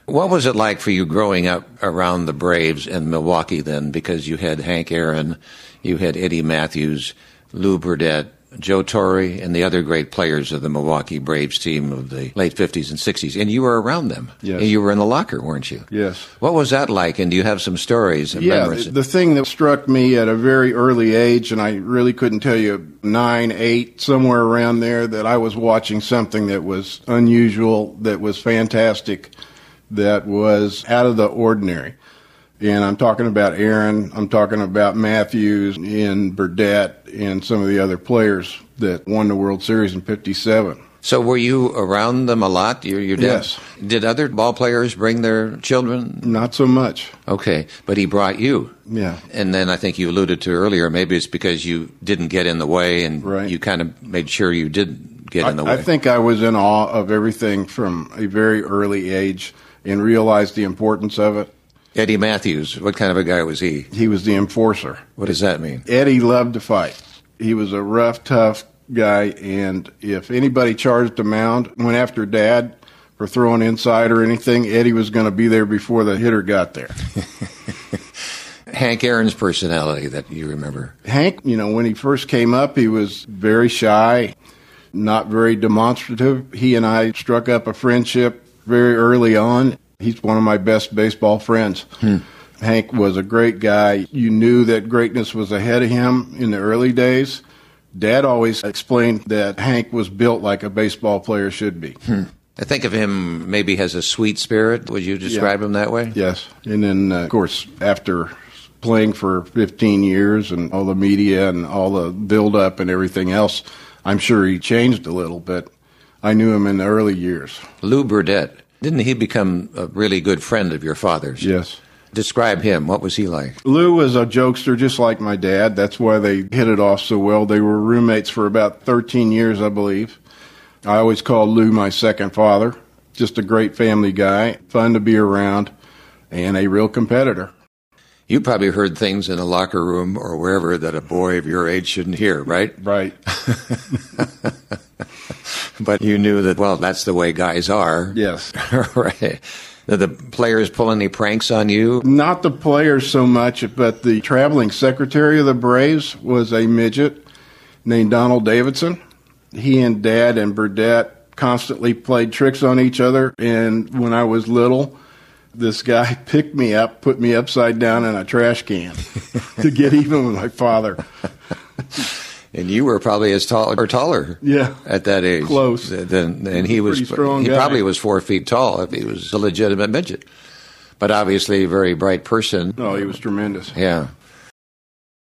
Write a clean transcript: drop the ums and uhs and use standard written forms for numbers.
What was it like for you growing up around the Braves and Milwaukee then? Because you had Hank Aaron, you had Eddie Matthews, Lou Burdette, Joe Torre, and the other great players of the Milwaukee Braves team of the late 50s and 60s. And you were around them. Yes. And you were in the locker, weren't you? Yes. What was that like? And do you have some stories and memories? The thing that struck me at a very early age, and I really couldn't tell you, 9, 8, somewhere around there, that I was watching something that was unusual, that was fantastic, that was out of the ordinary. And I'm talking about Aaron, I'm talking about Matthews and Burdette and some of the other players that won the World Series in '57. So were you around them a lot? Your dad? Yes. Did other ball players bring their children? Not so much. Okay, but he brought you. Yeah. And then I think you alluded to earlier, maybe it's because you didn't get in the way and Right. you kind of made sure you didn't get in the way. I think I was in awe of everything from a very early age and realized the importance of it. Eddie Matthews, what kind of a guy was he? He was the enforcer. What does that mean? Eddie loved to fight. He was a rough, tough guy, and if anybody charged a mound, went after Dad for throwing inside or anything, Eddie was going to be there before the hitter got there. Hank Aaron's personality that you remember? Hank, when he first came up, he was very shy, not very demonstrative. He and I struck up a friendship very early on. He's one of my best baseball friends. Hank was a great guy. You knew that greatness was ahead of him in the early days. Dad always explained that Hank was built like a baseball player should be. I think of him maybe as a sweet spirit. Would you describe him that way? Yes. And then, of course, after playing for 15 years and all the media and all the build-up and everything else, I'm sure he changed a little, but I knew him in the early years. Lou Burdette. Didn't he become a really good friend of your father's? Yes. Describe him. What was he like? Lou was a jokester just like my dad. That's why they hit it off so well. They were roommates for about 13 years, I believe. I always called Lou my second father. Just a great family guy, fun to be around, and a real competitor. You probably heard things in a locker room or wherever that a boy of your age shouldn't hear, right? Right. But you knew that, well, that's the way guys are. Yes. Right. Did the players pull any pranks on you? Not the players so much, but the traveling secretary of the Braves was a midget named Donald Davidson. He and Dad and Burdette constantly played tricks on each other, and when I was little, this guy picked me up, put me upside down in a trash can to get even with my father. And you were probably as tall or taller, at that age. Close. And he was. He probably was 4 feet tall if he was a legitimate midget. But obviously, a very bright person. Oh, he was tremendous. Yeah.